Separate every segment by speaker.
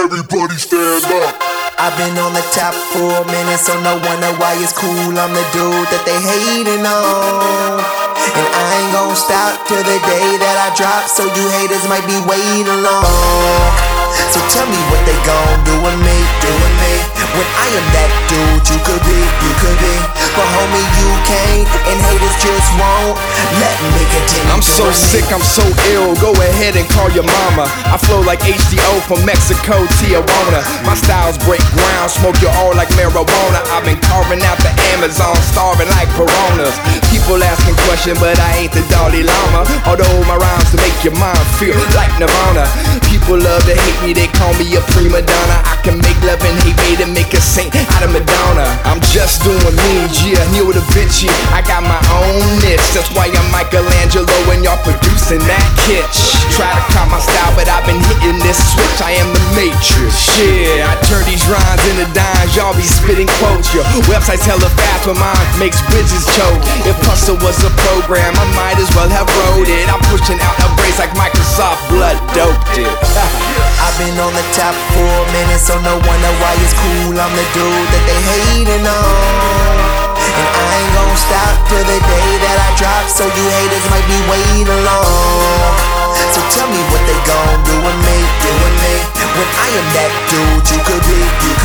Speaker 1: Everybody stand up.
Speaker 2: I've been on the top for a minute, so no wonder why it's cool. I'm the dude that they hating on, and I ain't gon' stop till the day that I drop. So you haters might be waiting long. So tell me what they gon' do with me, when I am that dude you could be, but homie you can't, and haters just won't let me continue.
Speaker 3: I'm so sick, I'm so ill, go ahead and call your mama. I flow like H2O from Mexico, Tijuana. My styles break ground, smoke you all like marijuana. I've been carving out the Amazon, starving like piranhas. People asking questions, but I ain't the Dalai Lama. Although my rhymes to make your mind feel like Nirvana. People love to hate me, they call me a prima donna. I can make love and hate me to make a saint out of Madonna. I'm just doing me, yeah, Neo Da Vinci. I got my own niche, that's why I'm Michelangelo and y'all producing that kitsch. Try to cop my style, but I've been hitting this switch. I am the Matrix, yeah. I turn these rhymes into dimes, y'all be spitting quotes. Your website's hella fast, but mine makes bridges choke. If Hustle was a program, I might as well have wrote it. I'm pushing out upgrades like Microsoft blood doped it.
Speaker 2: I've been on the top for a minute, so no wonder why it's cool. I'm the dude that they hating on, and I ain't gon' stop till the day that I drop. So you haters might be waiting long. So tell me what they gon' do with me, when I am that dude you could be,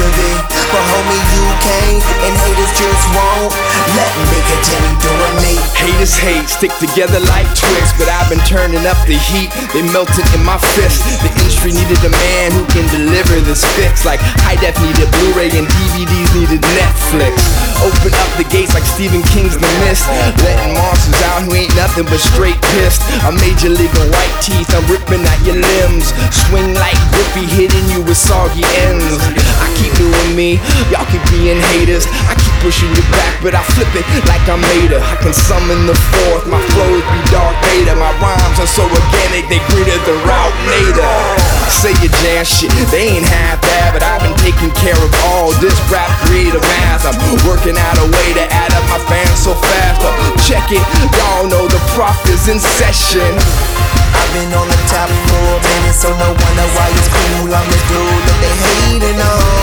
Speaker 2: but homie you can't, and haters just won't let me continue doing me.
Speaker 3: Haters hate, stick together like twigs, but I've been turning up the heat. They melted in my fist. The industry needed a man who can deliver this fix. Like high def needed Blu-ray and DVDs needed Netflix. Open up the gates like Stephen King's The Mist, letting monsters out who ain't nothing but straight pissed. A major league of white teeth, I'm ripping out your limbs. Swing like Whippy, hitting you with soggy ends. I keep doing me, y'all keep being haters. I keep pushing you back, but I flip it like I'm Mater. I can summon the fourth, my flows be Darth Vader. My rhymes are so organic, they greener than Route Nader. Say your jam shit, they ain't half bad, but I've been taking care of all this rap creative math. I'm working out a way to add up my fans so fast, but check it, y'all know the prof is in session.
Speaker 2: I've been on the top for a minute, so no wonder why it's cool. I'm the dude that they hating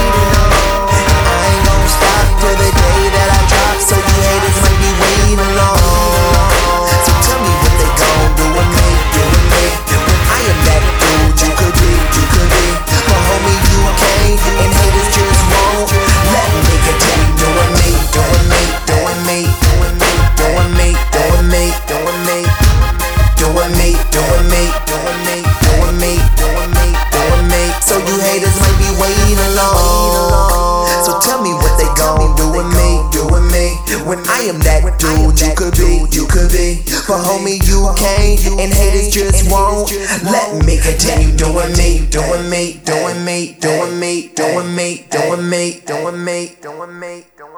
Speaker 2: on, I ain't gon' stop till the day that I drop. So you haters might be waiting long. So tell me what they gon' do with me, when I am that dude you could be, but homie you can't, and haters just won't let me continue doing me, doing me. So you haters might be waiting along. So tell me what they gon' do with me, when I am that dude you could be, but homie you can't, and haters just won't let me continue doing me.